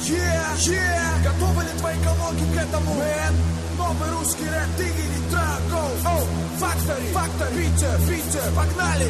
Готовы ли твои колонки к этому? Новый русский рэп, Diggity Track, go. Factory, Питер, погнали.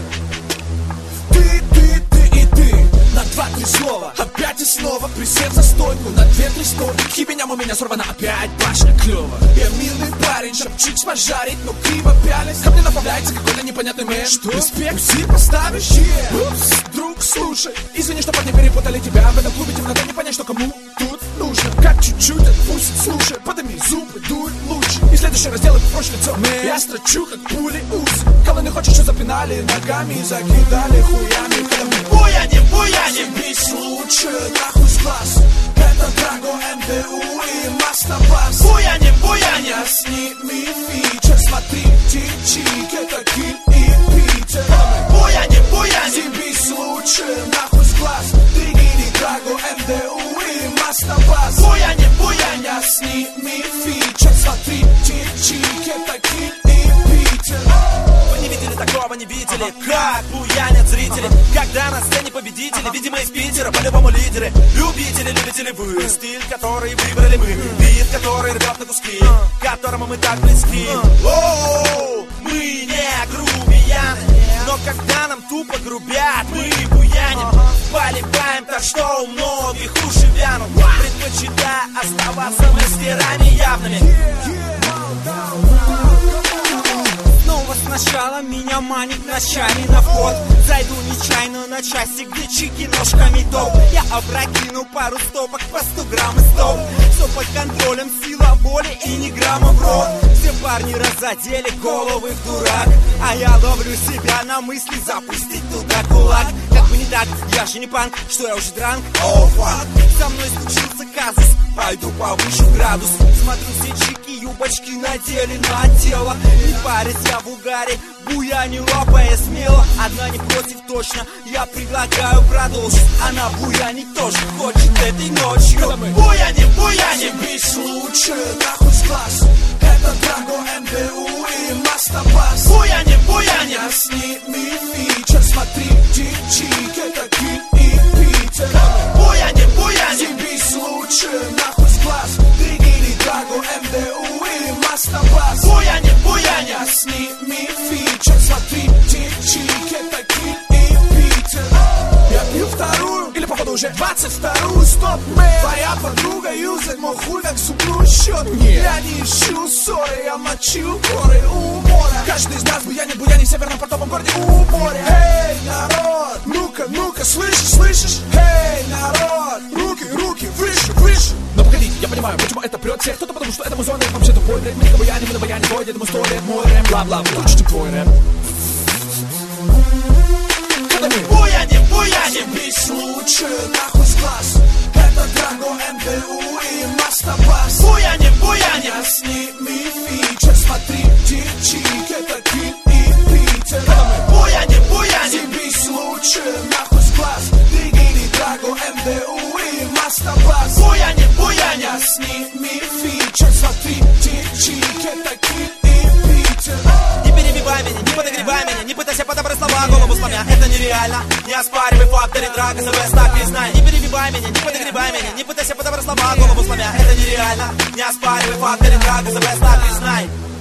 Ты и ты. На 2-3 слова, опять и снова присев за стойку на 2-3 стопы. Хибеням у меня сорвана опять башня клёва. Я милый парень, шапчик смажарить, но криво пялись. Ко мне направляется какой-то непонятный мэр. Что? Респект, сир поставишь? Упс, друг, слушай. Извини, что парни перепутали тебя. В этом клубе темнота, не понять, что кому тут нужно. Как чуть-чуть отпустит, слушай. Подними зубы, дуй лучше. И следующий раз делай попроще лицо. Я строчу, как пули уз. Колонны хочешь, что запинали ногами, закидали хуями. Буяне, бись лучше, нахуй с глаз. Это Драго, МДУ и Мастабас. Буяне, сними фичер. Смотри, чик, это Киль и Питер. Буяне, бись лучше, нахуй с глаз. Diggity Драго, МДУ и Мастабас. Буяне, сними фичер. Смотри, чик, это Киль и Питер. Вы не видели такого, не видели, как буянят зрители. Когда на сцене победители, видимо из Питера, по-любому лидеры. Любители вы, стиль, который выбрали мы. Бит, который рвет на куски, к которому мы так близки. Оу, мы не грубияны, но когда нам тупо грубят, мы буяним. Поливаем так, что у многих уши вянут, предпочитая оставаться мастерами явными. Снова сначала меня манит ночами на вход. Зайду нечаянно на часик, где чики ножками топ. Я опрокину пару стопок по 100 грамм и стоп. Все под контролем, сила воли и ни грамма в рот. Все парни разодели головы в дурак, а я ловлю себя на мысли запустить туда кулак. Как бы не так, я же не панк, что я уже дранк. О, фак, со мной случился казус, пойду повышу градус. Смотрю, все чики юбочки надели на тело. Не парясь, я в угаре, буяню лапая смело. Одна не против точно, я предлагаю продолжить. Она буянить тоже хочет этой ночью. Буяне, бись лучше, нахуй с глаз. Это Драго, МДУ и Мастабас. Буяне, сними фичер. Смотри, чик, это Киль и Питер. Буяне, бись лучше, нахуй с глаз. Diggity Драго, МДУ и Мастабас. Буяне, сними фичер. Смотри, чик, это Киль и Питер. Я пью вторую, или походу уже 22-ю, стоп, мэн. Твоя подруга юзает мой хуй как зубную щетку. Я не ищу ссоры, я мочу горы у моря. Каждый из нас буянит в северном портовом городе у моря. Эй, народ, ну-ка, слышишь? Эй, народ, руки, выше. Но погоди, я понимаю, почему это прет всех. Кто-то потому, что это музон, рэп вообще тупой рэп. Мы не буяним, мы на баяне бой, этому 100 лет. Мой рэп, бла-бла, лучше, чем твой рэп. Буяне, бись лучше, нахуй с глаз. Это Драго, МДУ и Мастабас. Буяне, сними фичер. Смотри, чик, это Киль и Питер. Буяне, бись лучше, нахуй с глаз. Diggity Драго, МДУ и Мастабас. Буяне, сними фичер. Смотри, чик, это Киль и Питер. Не перебивай меня, не подогревай меня, не пытайся подобрать слова, голову сломя. Это нереально, не оспаривай факторы Драго, the best, так и знай. Не перебивай меня, не подогревай меня, не пытайся подобрать слова, голову сломя. Это нереально, не оспаривай факторы Драго, the best, так и знай.